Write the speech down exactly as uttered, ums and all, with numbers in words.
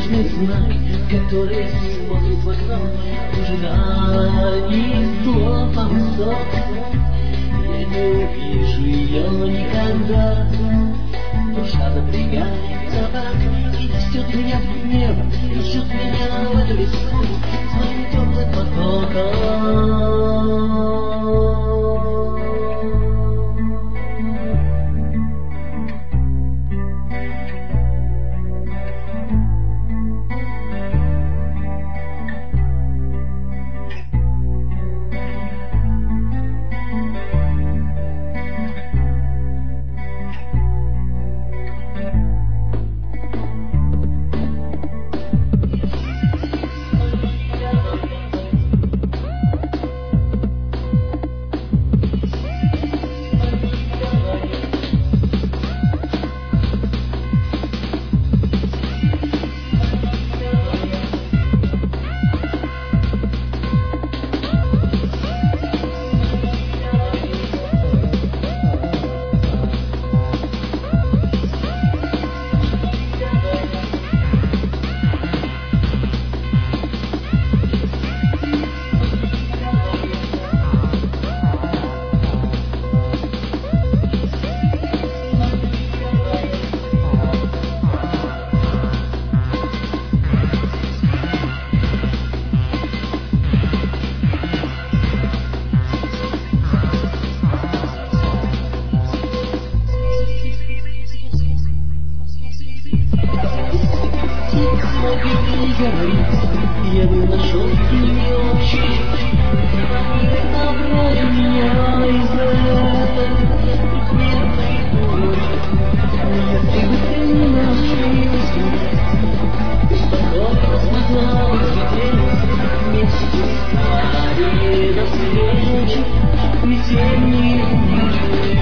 нежный знак, который смотрит в окно в ожидании слова высот. Я не увижу ее никогда. Душа напрягается так и несет меня в небо, несет меня в эту весну своим теплым потоком. Я бы нашел с ними общий язык, набрали меня из этой бессмертной бури. Если бы ты не нашелся, ты спокойно смогла бы светить вместе с нами до встречи весенней ночи.